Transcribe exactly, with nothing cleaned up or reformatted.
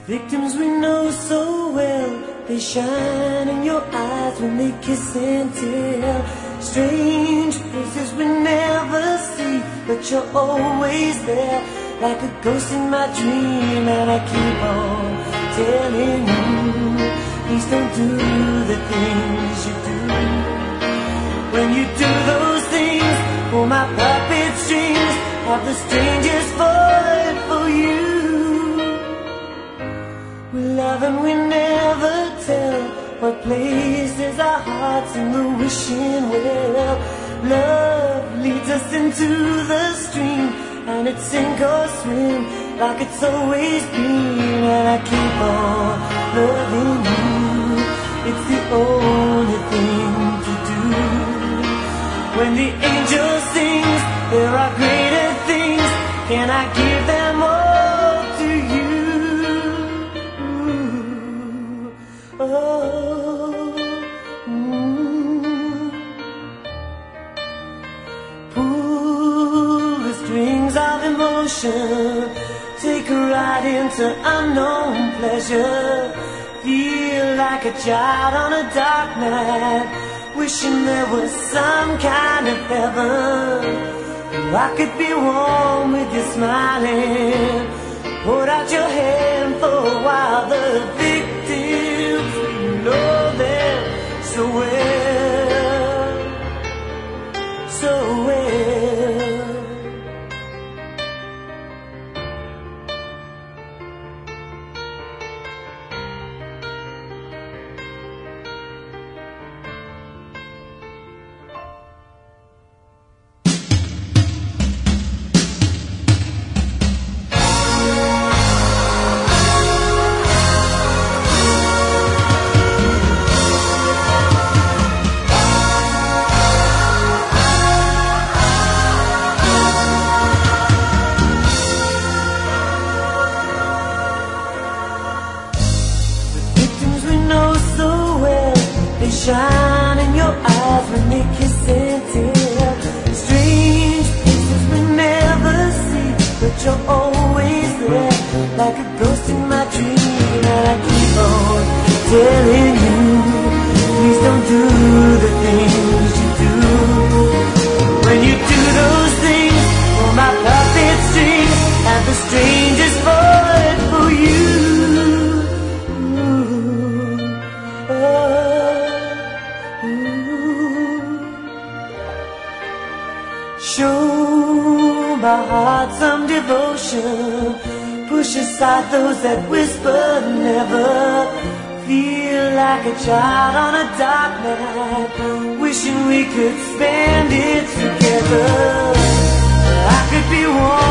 Victims we know so well, they shine in your eyes when they kiss and tell. Strange faces we never see, but you're always there, like a ghost in my dream. And I keep on telling you, please don't do the things you do. When you do those things, pull my puppet strings, have the strangest falling for you. We love and we never tell what places our hearts in the wishing well. Love leads us into the stream, and it's sink or swim like it's always been. And I keep on loving you, it's the only thing to do. When the angel sings, there are greater things, can I give them all to you? Oh, mm. Pull the strings of emotion, take a ride into unknown pleasure. Feel like a child on a dark night, wishing there was some kind of heaven. I could be warm with you smiling. Hold out your hand for a while. The victims, we know them so well, so well. They shine in your eyes when they kiss and tell. Strange faces we never see, but you're always there, like a ghost in my dream. And I keep on telling you, please don't do the things you do. When you do those things, pull my puppet strings, and the strangest falling for you. Show my heart some devotion, push aside those that whisper never. Feel like a child on a dark night, wishing we could spend it together. I could be warm